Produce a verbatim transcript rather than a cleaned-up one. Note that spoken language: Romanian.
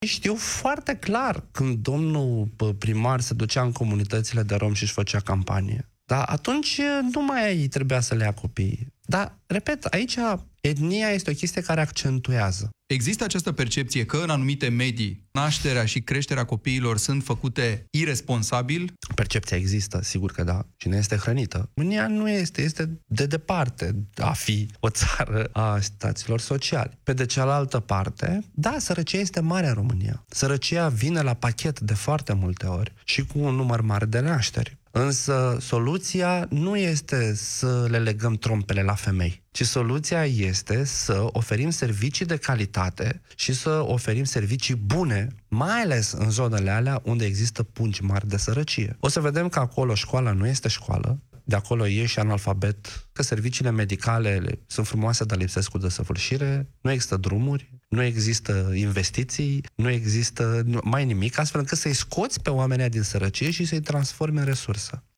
Știu foarte clar când domnul primar se ducea în comunitățile de rom și își făcea campanie. Dar atunci nu mai trebuia să le ia copiii. Dar, repet, aici etnia este o chestie care accentuează. Există această percepție că în anumite medii nașterea și creșterea copiilor sunt făcute iresponsabil? Percepția există, sigur că da. Cine este hrănită? România nu este, este de departe a fi o țară a staților sociale. Pe de cealaltă parte, da, sărăcia este mare în România. Sărăcia vine la pachet de foarte multe ori și cu un număr mare de nașteri. Însă soluția nu este să le legăm trompele la femei, ci soluția este să oferim servicii de calitate și să oferim servicii bune, mai ales în zonele alea unde există pungi mari de sărăcie. O să vedem că acolo școala nu este școală, de acolo ieși analfabet, că serviciile medicale sunt frumoase, dar lipsesc cu desăvârșire, nu există drumuri, nu există investiții, nu există mai nimic, astfel încât să-i scoți pe oamenii din sărăcie și să-i transformi în resursă.